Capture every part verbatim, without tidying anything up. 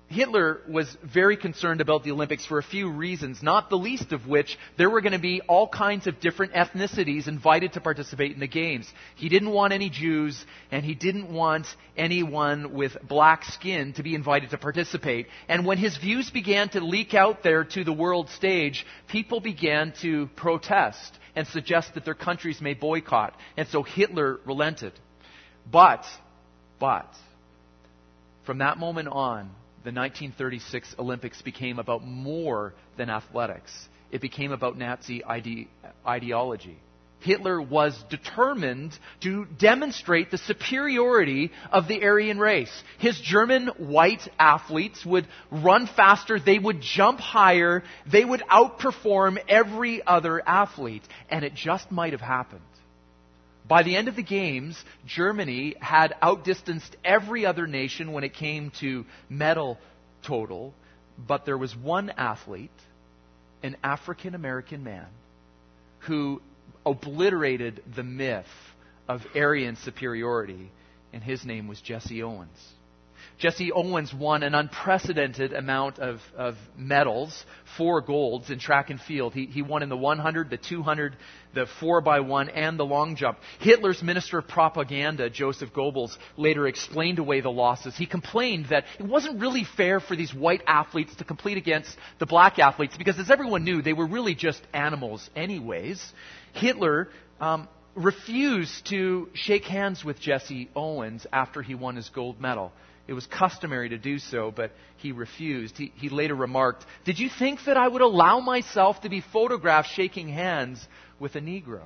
Hitler was very concerned about the Olympics for a few reasons, not the least of which there were going to be all kinds of different ethnicities invited to participate in the Games. He didn't want any Jews, and he didn't want anyone with black skin to be invited to participate. And when his views began to leak out there to the world stage, people began to protest and suggest that their countries may boycott. And so Hitler relented. But, but, from that moment on, the nineteen thirty-six Olympics became about more than athletics. It became about Nazi ide- ideology. Hitler was determined to demonstrate the superiority of the Aryan race. His German white athletes would run faster, they would jump higher, they would outperform every other athlete. And it just might have happened. By the end of the Games, Germany had outdistanced every other nation when it came to medal total, but there was one athlete, an African-American man, who obliterated the myth of Aryan superiority, and his name was Jesse Owens. Jesse Owens won an unprecedented amount of, of medals, four golds in track and field. He, he won in the one hundred, the two hundred, the four by one, and the long jump. Hitler's Minister of Propaganda, Joseph Goebbels, later explained away the losses. He complained that it wasn't really fair for these white athletes to compete against the black athletes because, as everyone knew, they were really just animals anyways. Hitler um, refused to shake hands with Jesse Owens after he won his gold medal. It was customary to do so, but he refused. He, he later remarked, "Did you think that I would allow myself to be photographed shaking hands with a Negro?"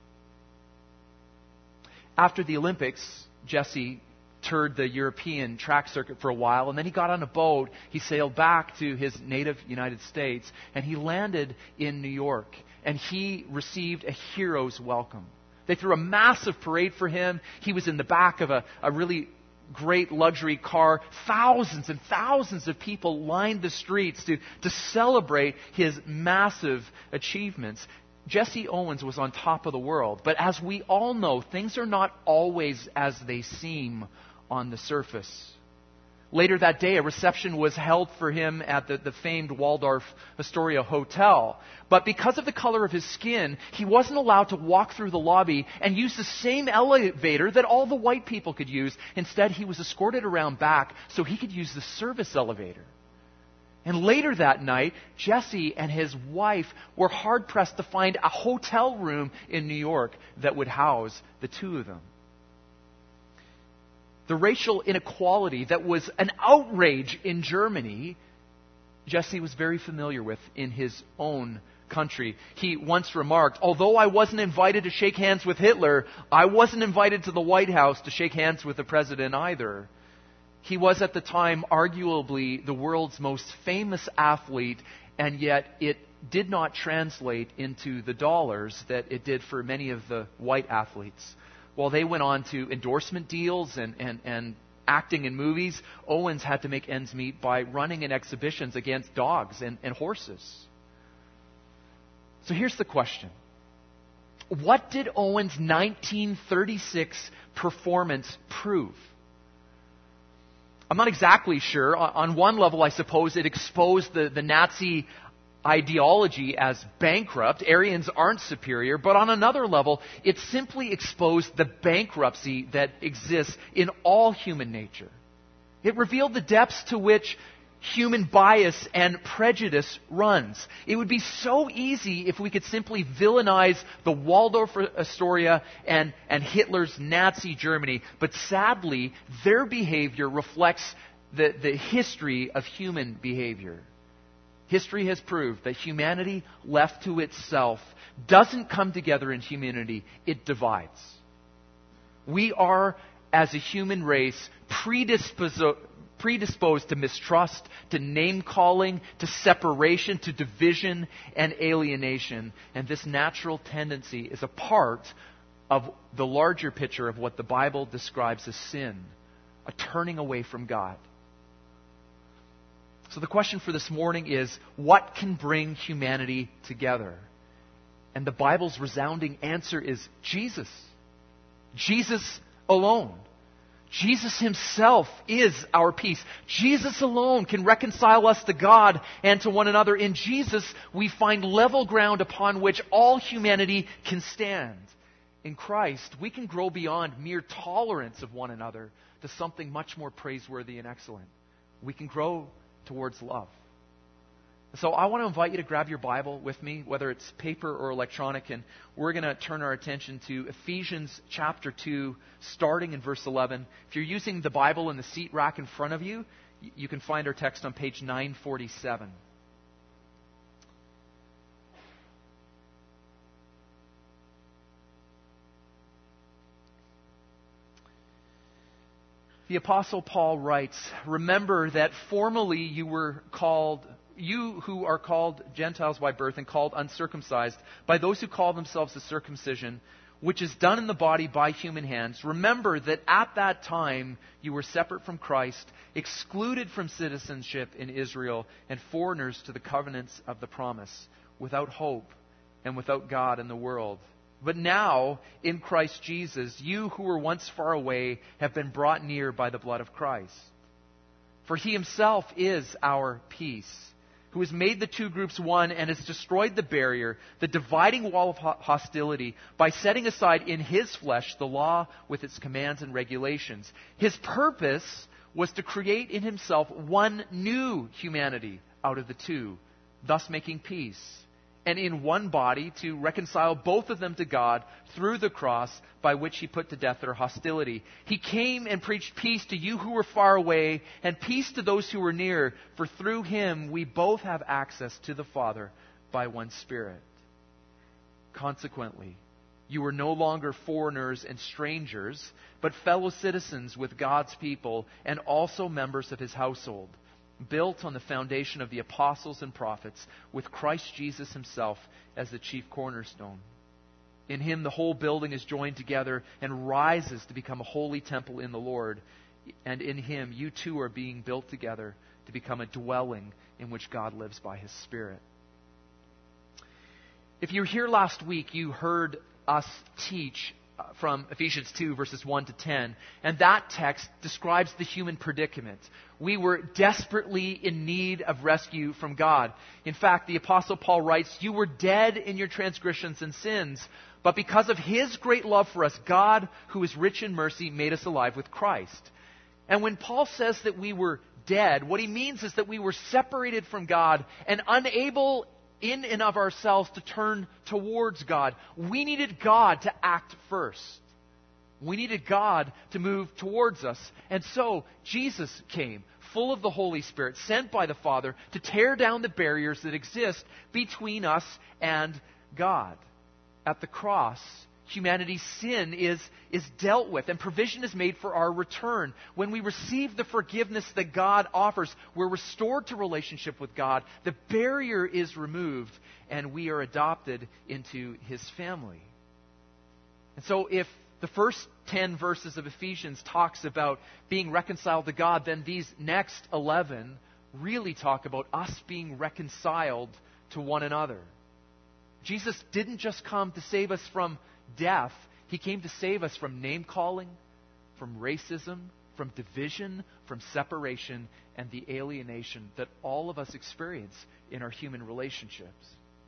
After the Olympics, Jesse toured the European track circuit for a while, and then he got on a boat. He sailed back to his native United States, and he landed in New York, and he received a hero's welcome. They threw a massive parade for him. He was in the back of a, a really great luxury car. Thousands and thousands of people lined the streets to, to celebrate his massive achievements. Jesse Owens was on top of the world. But as we all know, things are not always as they seem on the surface. Later that day, a reception was held for him at the, the famed Waldorf Astoria Hotel. But because of the color of his skin, he wasn't allowed to walk through the lobby and use the same elevator that all the white people could use. Instead, he was escorted around back so he could use the service elevator. And later that night, Jesse and his wife were hard-pressed to find a hotel room in New York that would house the two of them. The racial inequality that was an outrage in Germany, Jesse was very familiar with in his own country. He once remarked, "Although I wasn't invited to shake hands with Hitler, I wasn't invited to the White House to shake hands with the president either." He was at the time arguably the world's most famous athlete, and yet it did not translate into the dollars that it did for many of the white athletes. While they went on to endorsement deals and, and, and acting in movies, Owens had to make ends meet by running in exhibitions against dogs and, and horses. So here's the question. What did Owens' nineteen thirty-six performance prove? I'm not exactly sure. On one level, I suppose it exposed the, the Nazi ideology as bankrupt. Aryans aren't superior. But on another level, it simply exposed the bankruptcy that exists in all human nature. It revealed the depths to which human bias and prejudice runs. It would be so easy if we could simply villainize the Waldorf Astoria and, and Hitler's Nazi Germany. But sadly, their behavior reflects the, the history of human behavior. History has proved that humanity left to itself doesn't come together in humanity, it divides. We are, as a human race, predisposed predisposed to mistrust, to name-calling, to separation, to division and alienation. And this natural tendency is a part of the larger picture of what the Bible describes as sin, a turning away from God. So the question for this morning is, what can bring humanity together? And the Bible's resounding answer is Jesus. Jesus alone. Jesus himself is our peace. Jesus alone can reconcile us to God and to one another. In Jesus, we find level ground upon which all humanity can stand. In Christ, we can grow beyond mere tolerance of one another to something much more praiseworthy and excellent. We can grow towards love. So I want to invite you to grab your Bible with me, whether it's paper or electronic, and we're going to turn our attention to Ephesians chapter two, starting in verse eleven. If you're using the Bible in the seat rack in front of you, you can find our text on page nine forty-seven. The Apostle Paul writes, "Remember that formerly you were called, you who are called Gentiles by birth and called uncircumcised, by those who call themselves the circumcision, which is done in the body by human hands. Remember that at that time you were separate from Christ, excluded from citizenship in Israel, and foreigners to the covenants of the promise, without hope and without God in the world. But now, in Christ Jesus, you who were once far away have been brought near by the blood of Christ. For he himself is our peace, who has made the two groups one and has destroyed the barrier, the dividing wall of hostility, by setting aside in his flesh the law with its commands and regulations. His purpose was to create in himself one new humanity out of the two, thus making peace, and in one body to reconcile both of them to God through the cross, by which he put to death their hostility. He came and preached peace to you who were far away, and peace to those who were near, for through him we both have access to the Father by one Spirit. Consequently, you are no longer foreigners and strangers, but fellow citizens with God's people, and also members of his household, built on the foundation of the apostles and prophets, with Christ Jesus himself as the chief cornerstone. In him the whole building is joined together and rises to become a holy temple in the Lord. And in him you too are being built together to become a dwelling in which God lives by his Spirit." If you were here last week, you heard us teach from Ephesians two, verses one to ten. And that text describes the human predicament. We were desperately in need of rescue from God. In fact, the Apostle Paul writes, "You were dead in your transgressions and sins, but because of his great love for us, God, who is rich in mercy, made us alive with Christ." And when Paul says that we were dead, what he means is that we were separated from God and unable in and of ourselves to turn towards God. We needed God to act first. We needed God to move towards us. And so Jesus came, full of the Holy Spirit, sent by the Father to tear down the barriers that exist between us and God. At the cross, humanity's sin is, is dealt with, and provision is made for our return. When we receive the forgiveness that God offers, we're restored to relationship with God. The barrier is removed, and we are adopted into his family. And so if the first ten verses of Ephesians talks about being reconciled to God, then these next eleven really talk about us being reconciled to one another. Jesus didn't just come to save us from death. He came to save us from name-calling, from racism, from division, from separation, and the alienation that all of us experience in our human relationships.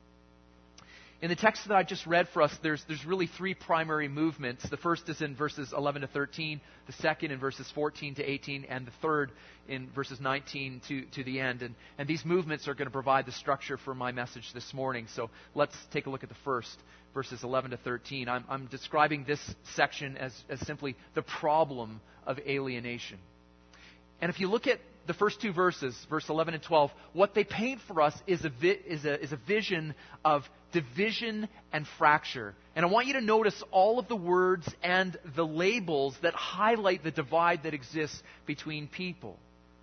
In the text that I just read for us, there's, there's really three primary movements. The first is in verses eleven to thirteen, the second in verses fourteen to eighteen, and the third in verses nineteen to, to the end. And, and these movements are going to provide the structure for my message this morning. So let's take a look at the first, verses eleven to thirteen. I'm, I'm describing this section as, as simply the problem of alienation. And if you look at the first two verses, verse eleven and twelve, what they paint for us is a, vi- is a, is a vision of division and fracture. And I want you to notice all of the words and the labels that highlight the divide that exists between people.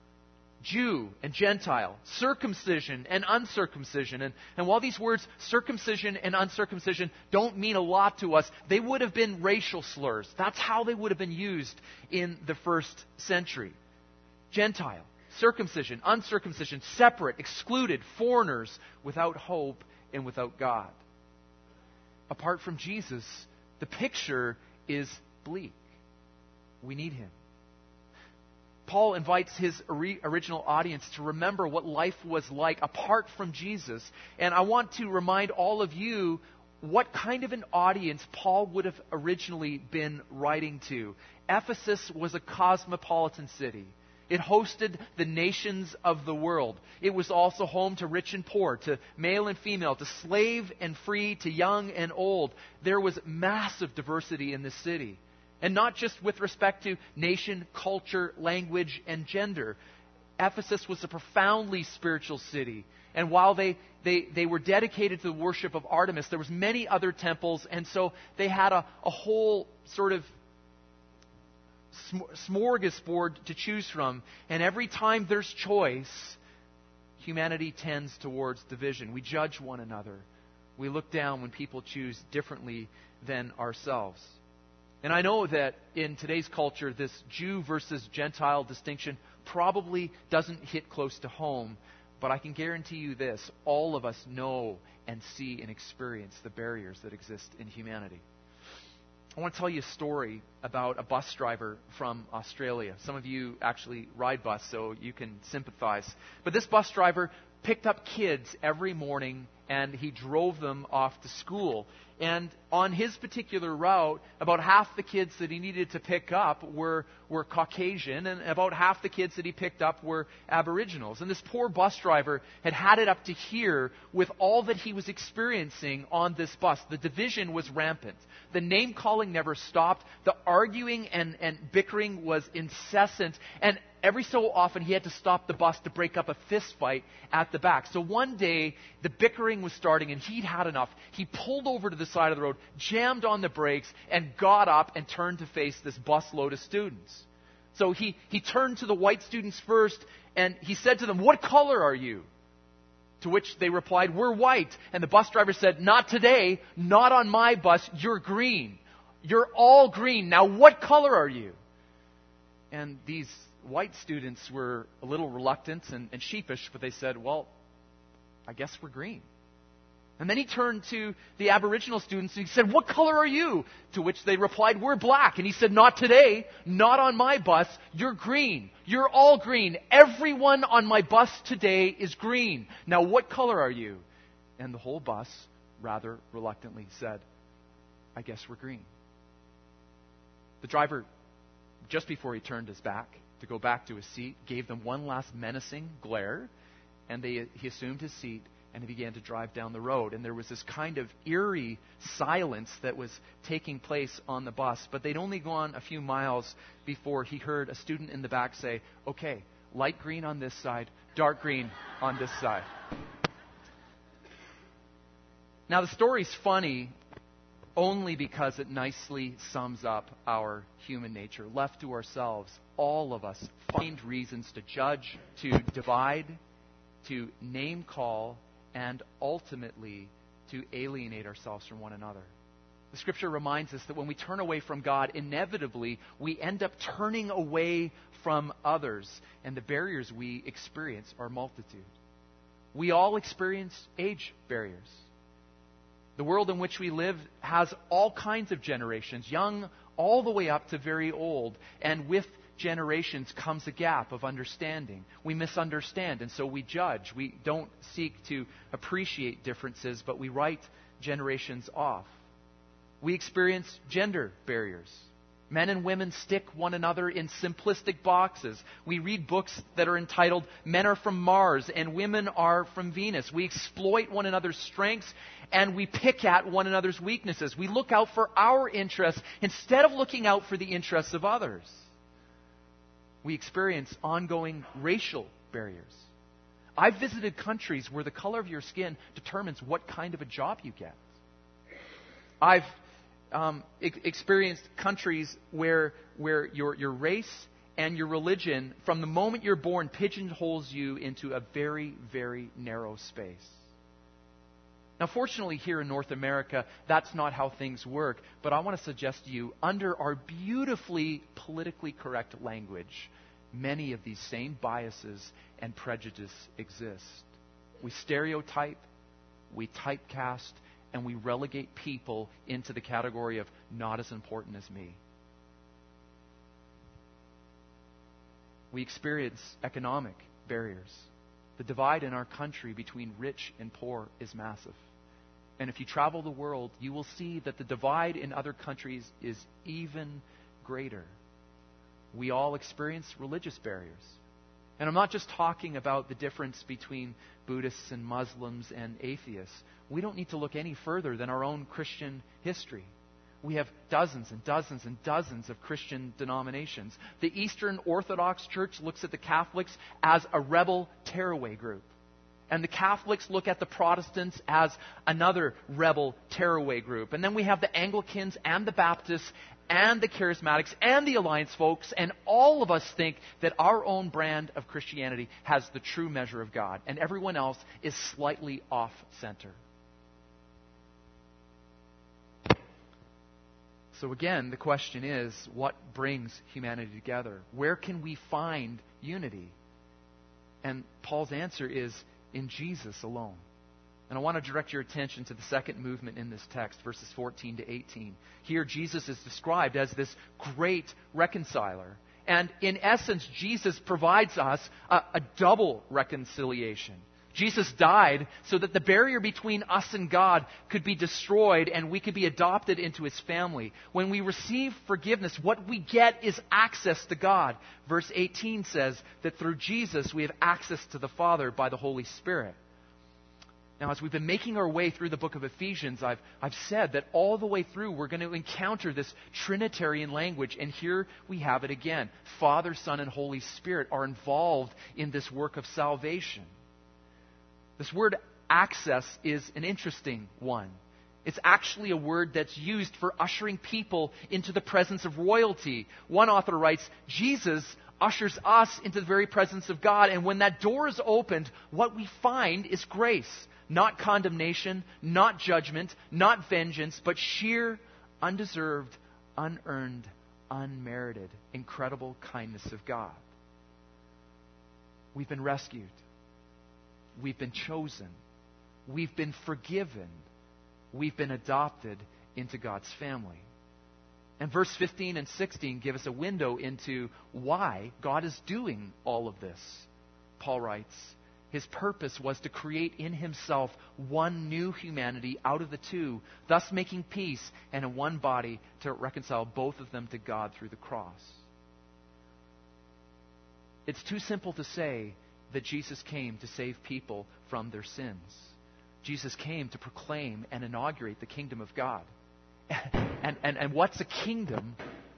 Jew and Gentile, circumcision and uncircumcision. And, and while these words, circumcision and uncircumcision, don't mean a lot to us, they would have been racial slurs. That's how they would have been used in the first century. Gentile, circumcision, uncircumcision, separate, excluded, foreigners, without hope and without God. Apart from Jesus, the picture is bleak. We need him. Paul invites his original audience to remember what life was like apart from Jesus. And I want to remind all of you what kind of an audience Paul would have originally been writing to. Ephesus was a cosmopolitan city. It hosted the nations of the world. It was also home to rich and poor, to male and female, to slave and free, to young and old. There was massive diversity in this city. And not just with respect to nation, culture, language, and gender. Ephesus was a profoundly spiritual city. And while they, they, they were dedicated to the worship of Artemis, there was many other temples. And so they had a, a whole sort of smorgasbord to choose from. And every time there's choice, humanity tends towards division. We judge one another. We look down when people choose differently than ourselves. And I know that in today's culture, this Jew versus Gentile distinction probably doesn't hit close to home. But I can guarantee you this, all of us know and see and experience the barriers that exist in humanity. I want to tell you a story about a bus driver from Australia. Some of you actually ride bus, so you can sympathize. But this bus driver picked up kids every morning and he drove them off to school. And on his particular route, about half the kids that he needed to pick up were, were Caucasian, and about half the kids that he picked up were Aboriginals. And this poor bus driver had had it up to here with all that he was experiencing on this bus. The division was rampant. The name-calling never stopped. The arguing and, and bickering was incessant. And every so often he had to stop the bus to break up a fist fight at the back. So one day the bickering was starting and he'd had enough. He pulled over to the side of the road, jammed on the brakes, and got up and turned to face this busload of students. So he, he turned to the white students first and he said to them, "What color are you?" To which they replied, "We're white." And the bus driver said, "Not today, not on my bus, you're green. You're all green. Now what color are you?" And these white students were a little reluctant and, and sheepish, but they said, "Well, I guess we're green." And then he turned to the Aboriginal students and he said, "What color are you?" To which they replied, "We're black." And he said, "Not today, not on my bus, you're green. You're all green. Everyone on my bus today is green. Now what color are you?" And the whole bus rather reluctantly said, "I guess we're green." The driver, just before he turned his back to go back to his seat, gave them one last menacing glare, and they, he assumed his seat and he began to drive down the road. And there was this kind of eerie silence that was taking place on the bus. But they'd only gone a few miles before he heard a student in the back say, "Okay, light green on this side, dark green on this side." Now the story's funny only because it nicely sums up our human nature. Left to ourselves, all of us find reasons to judge, to divide, to name call, and ultimately to alienate ourselves from one another. The Scripture reminds us that when we turn away from God, inevitably we end up turning away from others, and the barriers we experience are multitude. We all experience age barriers. The world in which we live has all kinds of generations, young all the way up to very old, and with generations comes a gap of understanding. We misunderstand, and so we judge. We don't seek to appreciate differences, but we write generations off. We experience gender barriers. Men and women stick one another in simplistic boxes. We read books that are entitled "Men are from Mars" and "Women are from Venus." We exploit one another's strengths and we pick at one another's weaknesses. We look out for our interests instead of looking out for the interests of others. We experience ongoing racial barriers. I've visited countries where the color of your skin determines what kind of a job you get. I've um, e- experienced countries where where your your race and your religion, from the moment you're born, pigeonholes you into a very, very narrow space. Now, fortunately, here in North America, that's not how things work. But I want to suggest to you, under our beautifully politically correct language, many of these same biases and prejudices exist. We stereotype, we typecast, and we relegate people into the category of not as important as me. We experience economic barriers. The divide in our country between rich and poor is massive. And if you travel the world, you will see that the divide in other countries is even greater. We all experience religious barriers. And I'm not just talking about the difference between Buddhists and Muslims and atheists. We don't need to look any further than our own Christian history. We have dozens and dozens and dozens of Christian denominations. The Eastern Orthodox Church looks at the Catholics as a rebel tearaway group. And the Catholics look at the Protestants as another rebel tearaway group. And then we have the Anglicans and the Baptists and the Charismatics and the Alliance folks, and all of us think that our own brand of Christianity has the true measure of God, and everyone else is slightly off-center. So again, the question is, what brings humanity together? Where can we find unity? And Paul's answer is in Jesus alone. And I want to direct your attention to the second movement in this text, verses fourteen to eighteen. Here, Jesus is described as this great reconciler. And in essence, Jesus provides us a, a double reconciliation. Jesus died so that the barrier between us and God could be destroyed and we could be adopted into His family. When we receive forgiveness, what we get is access to God. Verse eighteen says that through Jesus we have access to the Father by the Holy Spirit. Now, as we've been making our way through the book of Ephesians, I've, I've said that all the way through we're going to encounter this Trinitarian language, and here we have it again. Father, Son, and Holy Spirit are involved in this work of salvation. This word access is an interesting one. It's actually a word that's used for ushering people into the presence of royalty. One author writes, Jesus ushers us into the very presence of God, and when that door is opened, what we find is grace. Not condemnation, not judgment, not vengeance, but sheer, undeserved, unearned, unmerited, incredible kindness of God. We've been rescued. We've been chosen. We've been forgiven. We've been adopted into God's family. And verse fifteen and sixteen give us a window into why God is doing all of this. Paul writes, His purpose was to create in Himself one new humanity out of the two, thus making peace, and in one body to reconcile both of them to God through the cross. It's too simple to say that Jesus came to save people from their sins. Jesus came to proclaim and inaugurate the kingdom of God. And, and, and what's a kingdom?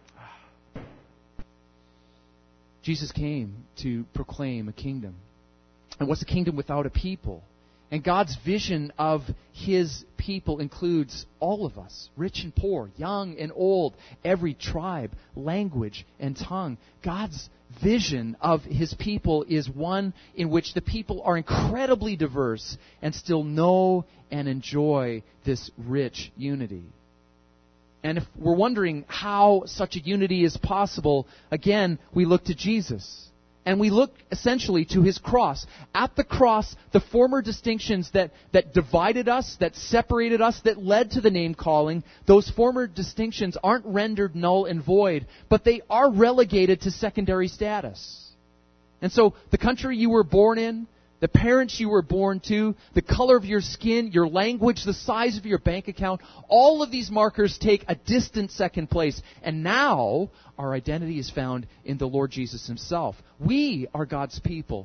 Jesus came to proclaim a kingdom. And what's a kingdom without a people? And God's vision of His people includes all of us, rich and poor, young and old, every tribe, language, and tongue. God's vision of His people is one in which the people are incredibly diverse and still know and enjoy this rich unity. And if we're wondering how such a unity is possible, again, we look to Jesus. And we look essentially to His cross. At the cross, the former distinctions that, that divided us, that separated us, that led to the name calling, those former distinctions aren't rendered null and void, but they are relegated to secondary status. And so the country you were born in, the parents you were born to, the color of your skin, your language, the size of your bank account, all of these markers take a distant second place. And now our identity is found in the Lord Jesus Himself. We are God's people,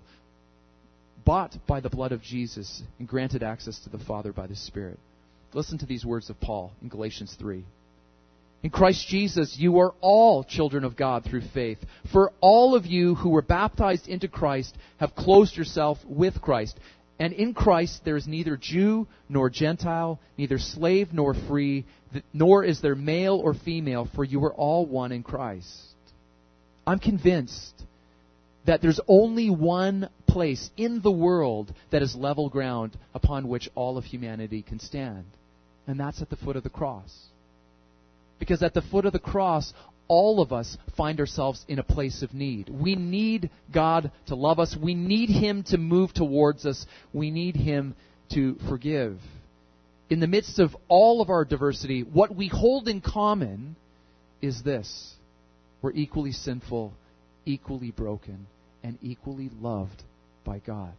bought by the blood of Jesus and granted access to the Father by the Spirit. Listen to these words of Paul in Galatians three. In Christ Jesus, you are all children of God through faith. For all of you who were baptized into Christ have clothed yourself with Christ. And in Christ there is neither Jew nor Gentile, neither slave nor free, nor is there male or female, for you are all one in Christ. I'm convinced that there's only one place in the world that is level ground upon which all of humanity can stand. And that's at the foot of the cross. Because at the foot of the cross, all of us find ourselves in a place of need. We need God to love us. We need Him to move towards us. We need Him to forgive. In the midst of all of our diversity, what we hold in common is this. We're equally sinful equally broken and equally loved by God.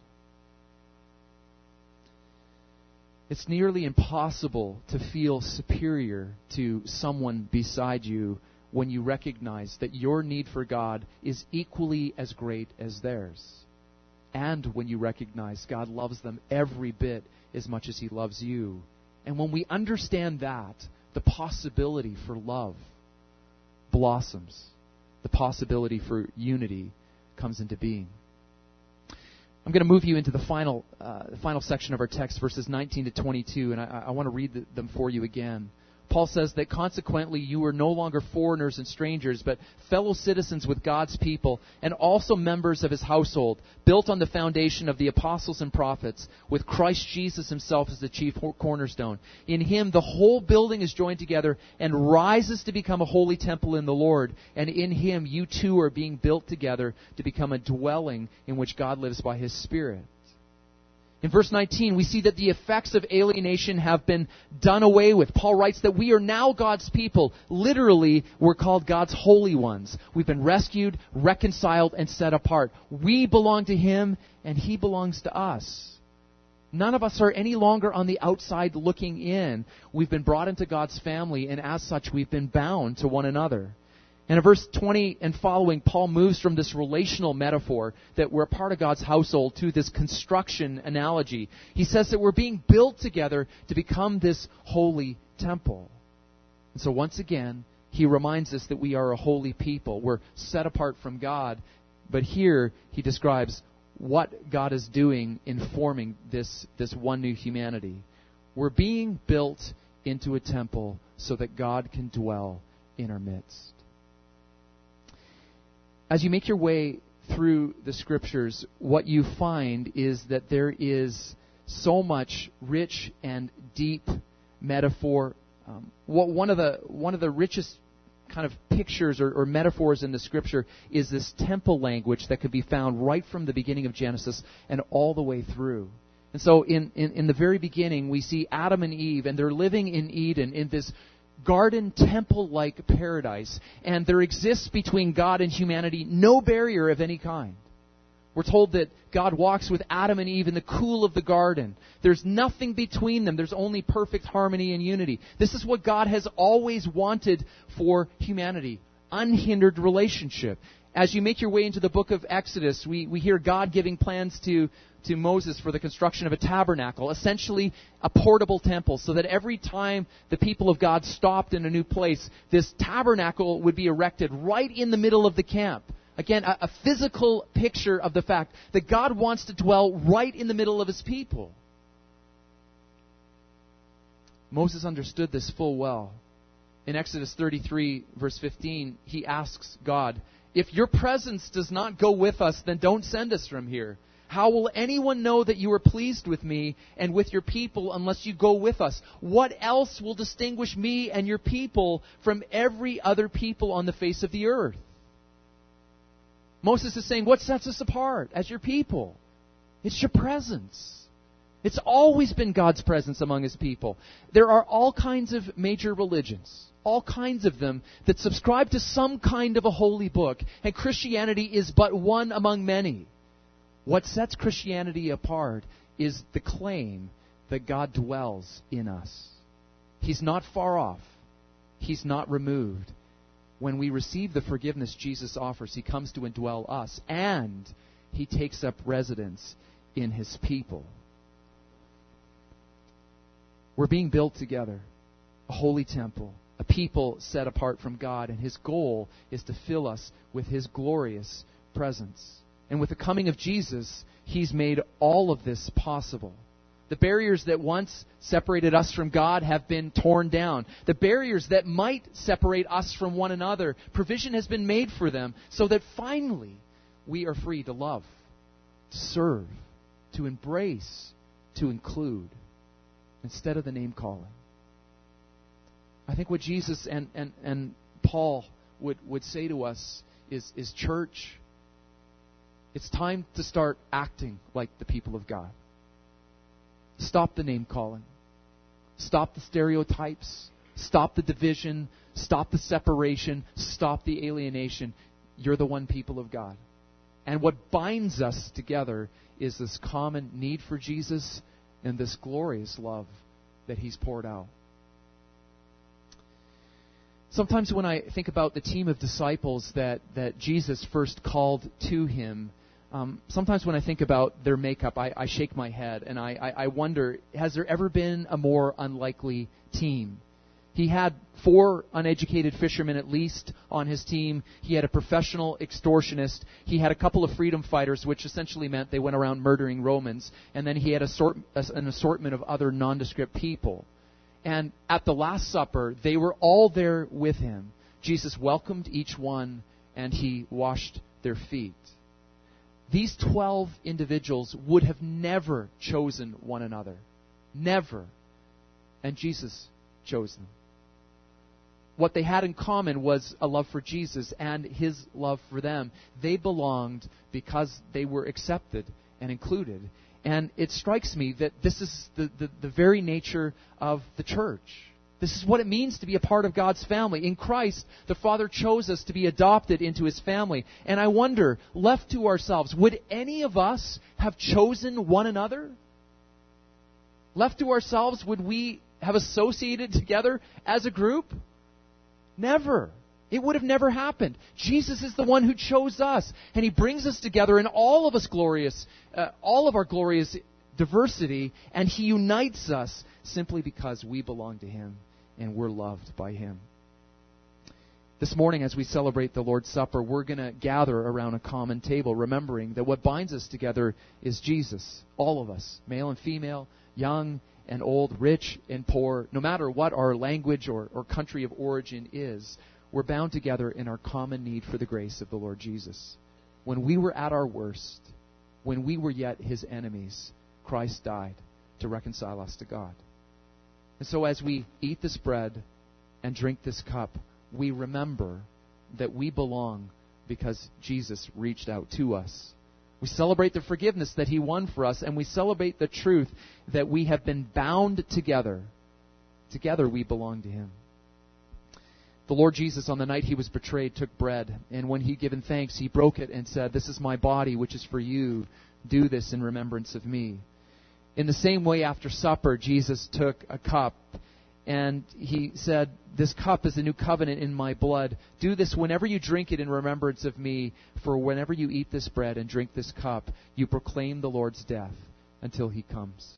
It's nearly impossible to feel superior to someone beside you when you recognize that your need for God is equally as great as theirs. And when you recognize God loves them every bit as much as He loves you. And when we understand that, the possibility for love blossoms. The possibility for unity comes into being. I'm going to move you into the final uh, the final section of our text, verses nineteen to twenty-two, and I, I want to read the, them for you again. Paul says that consequently you are no longer foreigners and strangers, but fellow citizens with God's people, and also members of His household, built on the foundation of the apostles and prophets, with Christ Jesus Himself as the chief cornerstone. In Him the whole building is joined together and rises to become a holy temple in the Lord. And in Him you too are being built together to become a dwelling in which God lives by His Spirit. In verse nineteen, we see that the effects of alienation have been done away with. Paul writes that we are now God's people. Literally, we're called God's holy ones. We've been rescued, reconciled, and set apart. We belong to Him, and He belongs to us. None of us are any longer on the outside looking in. We've been brought into God's family, and as such, we've been bound to one another. And in verse twenty and following, Paul moves from this relational metaphor that we're a part of God's household to this construction analogy. He says that we're being built together to become this holy temple. And so once again, he reminds us that we are a holy people. We're set apart from God. But here he describes what God is doing in forming this, this one new humanity. We're being built into a temple so that God can dwell in our midst. As you make your way through the Scriptures, what you find is that there is so much rich and deep metaphor. Um, what, one of the one of the richest kind of pictures or, or metaphors in the Scripture is this temple language that could be found right from the beginning of Genesis and all the way through. And so in, in, in the very beginning, we see Adam and Eve, and they're living in Eden in this garden temple-like paradise, and there exists between God and humanity no barrier of any kind. We're told that God walks with Adam and Eve in the cool of the garden. There's nothing between them. There's only perfect harmony and unity. This is what God has always wanted for humanity. Unhindered relationship. As you make your way into the book of Exodus, we, we hear God giving plans to, to Moses for the construction of a tabernacle, essentially a portable temple, so that every time the people of God stopped in a new place, this tabernacle would be erected right in the middle of the camp. Again, a, a physical picture of the fact that God wants to dwell right in the middle of His people. Moses understood this full well. In Exodus thirty-three, verse fifteen, he asks God, "If your presence does not go with us, then don't send us from here. How will anyone know that you are pleased with me and with your people unless you go with us? What else will distinguish me and your people from every other people on the face of the earth?" Moses is saying, what sets us apart as your people? It's your presence. It's always been God's presence among His people. There are all kinds of major religions, all kinds of them, that subscribe to some kind of a holy book, and Christianity is but one among many. What sets Christianity apart is the claim that God dwells in us. He's not far off. He's not removed. When we receive the forgiveness Jesus offers, He comes to indwell us, and He takes up residence in His people. We're being built together, a holy temple, a people set apart from God, and His goal is to fill us with His glorious presence. And with the coming of Jesus, He's made all of this possible. The barriers that once separated us from God have been torn down. The barriers that might separate us from one another, provision has been made for them so that finally we are free to love, to serve, to embrace, to include, instead of the name calling. I think what Jesus and, and, and Paul would, would say to us is, is, church, it's time to start acting like the people of God. Stop the name calling. Stop the stereotypes. Stop the division. Stop the separation. Stop the alienation. you're the one people of God. And what binds us together is this common need for Jesus and this glorious love that He's poured out. Sometimes when I think about the team of disciples that, that Jesus first called to Him, um, sometimes when I think about their makeup, I, I shake my head and I, I, I wonder, has there ever been a more unlikely team? He had four uneducated fishermen at least on his team. He had a professional extortionist. He had a couple of freedom fighters, which essentially meant they went around murdering Romans. And then he had a sort, an assortment of other nondescript people. And at the Last Supper, they were all there with Him. Jesus welcomed each one, and He washed their feet. These twelve individuals would have never chosen one another. Never. And Jesus chose them. What they had in common was a love for Jesus and His love for them. They belonged because they were accepted and included. And it strikes me that this is the, the, the very nature of the church. This is what it means to be a part of God's family. In Christ, the Father chose us to be adopted into His family. And I wonder, left to ourselves, would any of us have chosen one another? Left to ourselves, would we have associated together as a group? Never. It would have never happened. Jesus is the one who chose us, and He brings us together in all of us glorious, uh, all of our glorious diversity, and He unites us simply because we belong to Him and we're loved by Him. This morning, as we celebrate the Lord's Supper, we're going to gather around a common table, remembering that what binds us together is Jesus. All of us, male and female, young and old, rich and poor, no matter what our language or, or country of origin is, we're bound together in our common need for the grace of the Lord Jesus. When we were at our worst, when we were yet His enemies, Christ died to reconcile us to God. And so as we eat this bread and drink this cup, we remember that we belong because Jesus reached out to us. We celebrate the forgiveness that He won for us, and we celebrate the truth that we have been bound together. Together we belong to Him. The Lord Jesus, on the night He was betrayed, took bread, and when He had given thanks, He broke it and said, "This is my body, which is for you. Do this in remembrance of me." In the same way, after supper, Jesus took a cup, and He said, "This cup is the new covenant in my blood. Do this whenever you drink it in remembrance of me. For whenever you eat this bread and drink this cup, you proclaim the Lord's death until He comes."